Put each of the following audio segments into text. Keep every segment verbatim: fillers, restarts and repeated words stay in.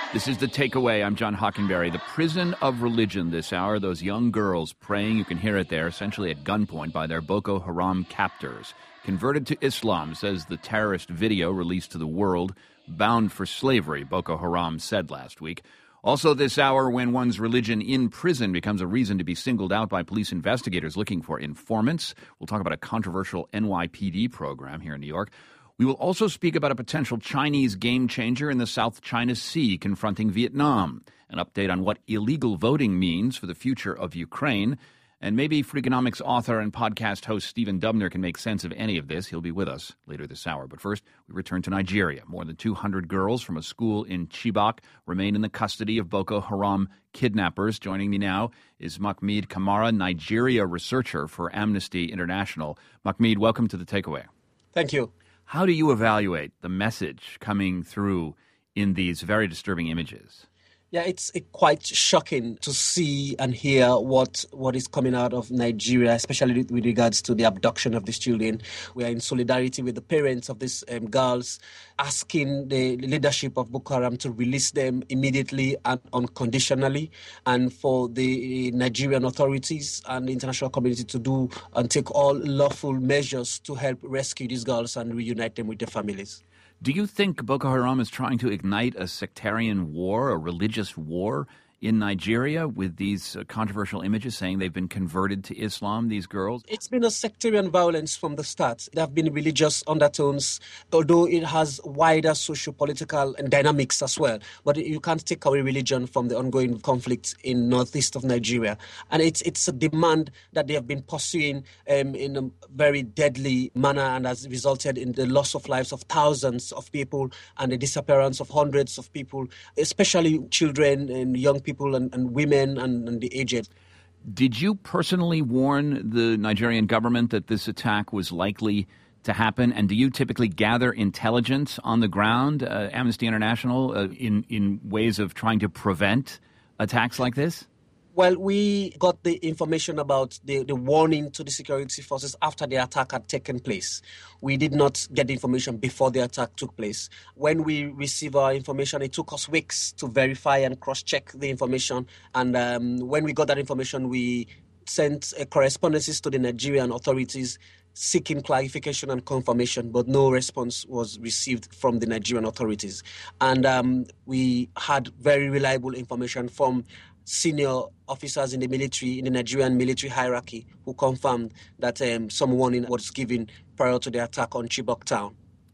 This is The Takeaway. I'm John Hockenberry. The prison of religion this hour. Those young girls praying, you can hear it there, essentially at gunpoint by their Boko Haram captors. Converted to Islam, says the terrorist video released to the world. Bound for slavery, Boko Haram said last week. Also this hour, when one's religion in prison becomes a reason to be singled out by police investigators looking for informants. We'll talk about a controversial N Y P D program here in New York. We will also speak about a potential Chinese game changer in the South China Sea confronting Vietnam, an update on what illegal voting means for the future of Ukraine, and maybe Freakonomics author and podcast host Stephen Dubner can make sense of any of this. He'll be with us later this hour. But first, we return to Nigeria. More than two hundred girls from a school in Chibok remain in the custody of Boko Haram kidnappers. Joining me now is Mahmoud Kamara, Nigeria researcher for Amnesty International. Mahmoud, welcome to The Takeaway. Thank you. How do you evaluate the message coming through in these very disturbing images? Yeah, it's it quite shocking to see and hear what, what is coming out of Nigeria, especially with regards to the abduction of these children. We are in solidarity with the parents of these um, girls, asking the leadership of Boko Haram to release them immediately and unconditionally, and for the Nigerian authorities and the international community to do and take all lawful measures to help rescue these girls and reunite them with their families. Do you think Boko Haram is trying to ignite a sectarian war, a religious war in Nigeria with these uh, controversial images saying they've been converted to Islam, these girls? It's been a sectarian violence from the start. There have been religious undertones, although it has wider socio-political dynamics as well. But you can't take away religion from the ongoing conflict in northeast of Nigeria. And it's it's a demand that they have been pursuing um, in a very deadly manner and has resulted in the loss of lives of thousands of people and the disappearance of hundreds of people, especially children and young people. people and, and women and, and the aged. Did you personally warn the Nigerian government that this attack was likely to happen? And do you typically gather intelligence on the ground, uh, Amnesty International, uh, in, in ways of trying to prevent attacks like this? Well, we got the information about the, the warning to the security forces after the attack had taken place. We did not get the information before the attack took place. When we received our information, it took us weeks to verify and cross-check the information. And um, when we got that information, we sent uh, correspondences to the Nigerian authorities seeking clarification and confirmation, but no response was received from the Nigerian authorities. And um, we had very reliable information from senior officers in the military, in the Nigerian military hierarchy, who confirmed that um, some warning was given prior to the attack on Chibok town.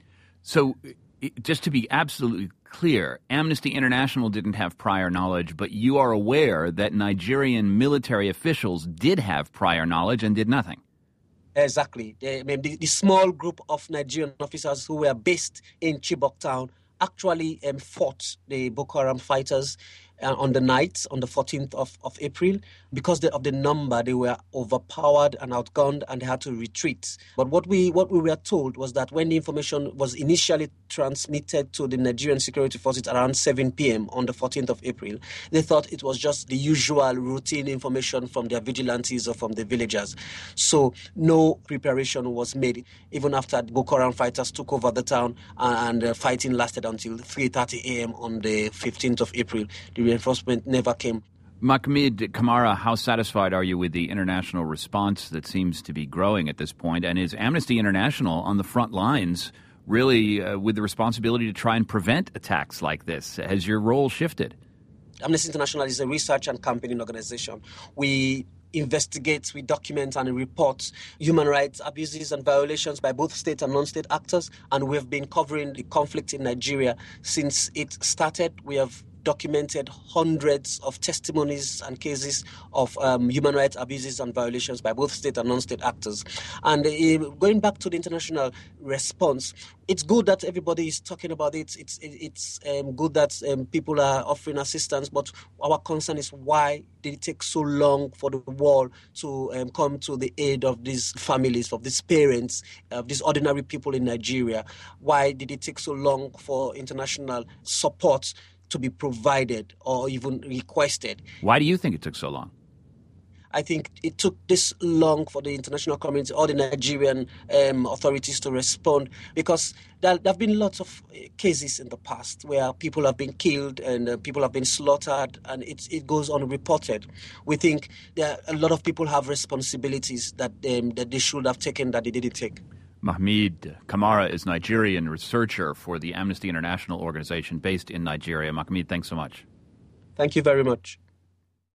So, just to be absolutely clear, Amnesty International didn't have prior knowledge, but you are aware that Nigerian military officials did have prior knowledge and did nothing. Exactly. The, the, the small group of Nigerian officers who were based in Chibok town actually um, fought the Boko Haram fighters Uh, on the night, on the fourteenth of, of April. Because of the number, they were overpowered and outgunned and they had to retreat. But what we what we were told was that when the information was initially transmitted to the Nigerian security forces around seven p.m. on the fourteenth of April, they thought it was just the usual routine information from their vigilantes or from the villagers. So no preparation was made, even after the Boko Haram fighters took over the town and the fighting lasted until three thirty a.m. on the fifteenth of April. The reinforcement never came. Mahmoud Kamara, how satisfied are you with the international response that seems to be growing at this point? And is Amnesty International on the front lines really uh, with the responsibility to try and prevent attacks like this? Has your role shifted? Amnesty International is a research and campaigning organization. We investigate, we document and report human rights abuses and violations by both state and non-state actors. And we have been covering the conflict in Nigeria since it started. We have documented hundreds of testimonies and cases of um, human rights abuses and violations by both state and non-state actors. And uh, going back to the international response, it's good that everybody is talking about it. It's it's um, good that um, people are offering assistance, but our concern is why did it take so long for the world to um, come to the aid of these families, of these parents, of these ordinary people in Nigeria? Why did it take so long for international support to be provided or even requested? Why do you think it took so long? I think it took this long for the international community, all the Nigerian um, authorities to respond, because there, there have been lots of cases in the past where people have been killed and uh, people have been slaughtered, and it, it goes unreported. We think there a lot of people have responsibilities that, um, that they should have taken that they didn't take. Mahmoud Kamara is Nigerian researcher for the Amnesty International organization based in Nigeria. Mahmoud, thanks so much. Thank you very much.